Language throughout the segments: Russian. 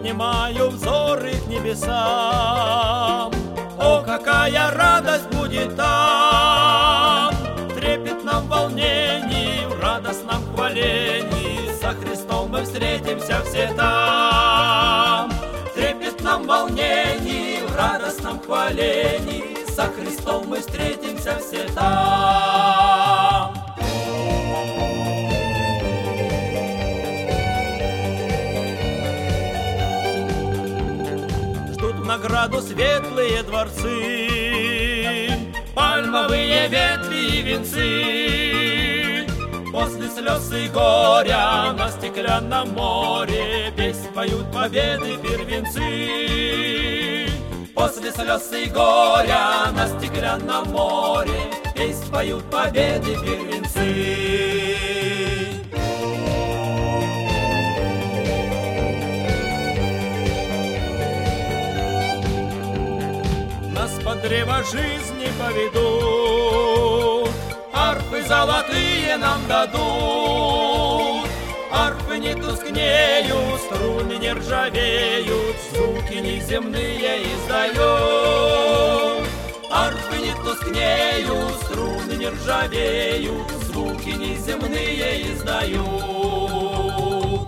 поднимаю взоры к небесам. О, какая радость будет там! В трепетном волнении, в радостном хвалении со Христом мы встретимся все там. В трепетном волнении, в радостном хвалении со Христом мы встретимся все там. Награду светлые дворцы, пальмовые ветви и венцы. После слез и горя на стеклянном море песнь поют победы первенцы. После слез и горя на стеклянном море песнь поют победы первенцы. По древу жизни поведут, арфы золотые нам дадут. Арфы не тускнеют, струны не ржавеют, звуки неземные издают. Арфы не тускнеют, струны не ржавеют, звуки неземные издают.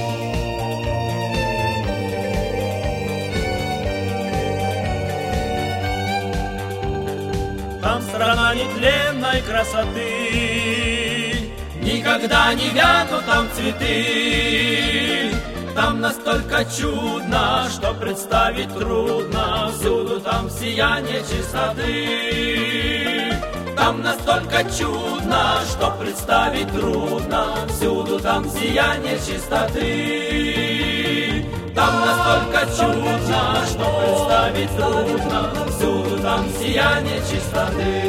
Там страна нетленной красоты, никогда не вянут там цветы. Там настолько чудно, что представить трудно, всюду там сияние чистоты. Там настолько чудно, что представить трудно, всюду там сияние чистоты. Там настолько чудно, что представить трудно, всюду там сияние чистоты.